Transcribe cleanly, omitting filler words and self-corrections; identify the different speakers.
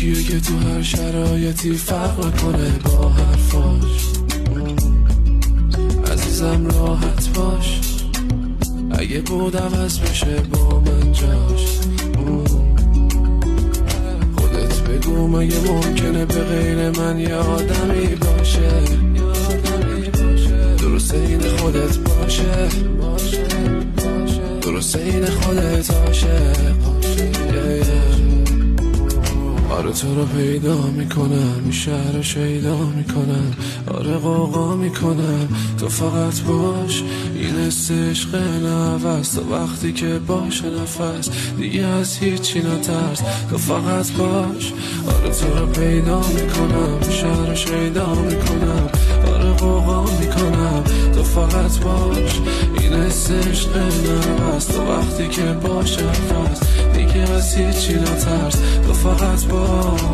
Speaker 1: کیه که تو هر شرایطی فرق کنه با حرفاش. عزیزم راحت باش، اگه بود عوض بشه با من جاش. خودت بگو مگه ممکنه به غیر من یه آدمی باشه؟ درسته این خودت باشه، درسته این خودت عاشق. آره تو رو پیدا میکنم، این شهر رو شیدا میکنم، آره قوقا میکنم، تو فقط باش. این حس عشق نفس، تو وقتی که باشه نفس دیگه از هیچی نترس، تو فقط باش. آره تو رو پیدا میکنم، این شهر رو شیدا میکنم، آره قوقا میکنم، تو فقط باش. این حس عشق نفس، تو وقتی که باشه نفس دیگه از هیچی نترس، تو فقط باش.